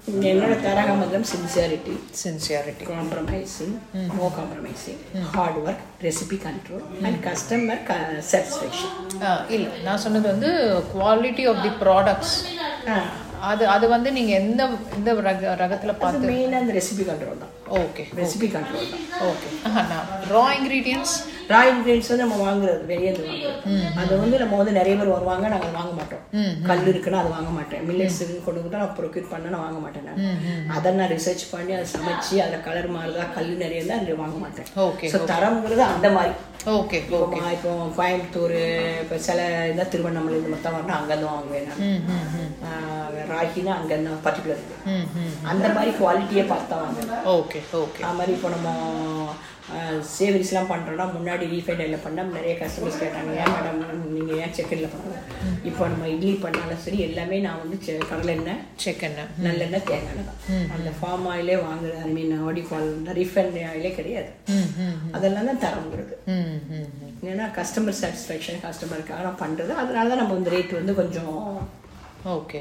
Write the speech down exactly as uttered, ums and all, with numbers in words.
என்னோட தாரக மந்திரம் sincerity sincerity compromising no compromising hard work recipe control and customer satisfaction. இல்லை நான் சொன்னது வந்து குவாலிட்டி ஆஃப் தி ப்ராடக்ட்ஸ். அது அது வந்து நீங்கள் எந்த எந்த ரக ரகத்தில் பார்த்து மெயினாக அந்த ரெசிபி கண்ட்ரோல் தான். ஓகே ரெசிபி கண்ட்ரோல் தான். ஓகே. நான் ரா இன்க்ரீடியன்ஸ் ரா இன்க்ரீடியன்ஸ் வந்து நம்ம வாங்குறது வெளியேந்து வாங்குறது. அது வந்து நம்ம வந்து நிறைய பேர் வருவாங்க, நாங்கள் வாங்க மாட்டோம். கல் இருக்குன்னா அது வாங்க மாட்டேன். மில்லட்ஸ் கொண்டு நான் ப்ரொக்யூர் பண்ண நான் வாங்க மாட்டேன். நான் அதை நான் ரிசர்ச் பண்ணி அதை சமைச்சு அதில் கலர் மாறுதா கல் நிறைய இருந்தால் அதில் வாங்க மாட்டேன். ஓகே. ஸோ தரம்ங்கிறது அந்த மாதிரி. ஓகே. இப்போ இப்போ கோயம்புத்தூர் இப்போ சில இதான் திருவண்ணாமலை இந்த மொத்தம் வரணும் அங்கேருந்து வாங்குவேன் நான். ராகினா அங்கேருந்து பர்டிகுலர் அந்த மாதிரி குவாலிட்டியே பார்த்தா வாங்குவேன். ஓகே. ஓகே. அது மாதிரி இப்போ நம்ம சேவரிஸ்லாம் பண்ணுறோன்னா முன்னாடி ரீஃபைண்ட் ஆயிலில் பண்ணால் நிறைய கஸ்டமர்ஸ் கேட்டாங்க, ஏன் மேடம் நீங்கள் ஏன் செக்கெண்ணில் பண்ணுறோம். இப்போ நம்ம இட்லி பண்ணாலும் சரி எல்லாமே நான் வந்து செ கடலை எண்ணெய் செக்கெண்ணெய் நல்லெண்ணெய் தேங்காய் எண்ணெய் தான். அந்த ஃபார்ம் ஆயிலே வாங்குறது ஐ மீன் ஆடி ஃபால் ரீஃபைண்ட் ஆயிலே கிடையாது. அதெல்லாம் தான் தரங்கிறது. ஏன்னா கஸ்டமர் சாட்டிஸ்ஃபேக்ஷன் கஸ்டமருக்காக நான் பண்ணுறது. அதனால தான் நம்ம வந்து ரேட் வந்து கொஞ்சம் ஓகே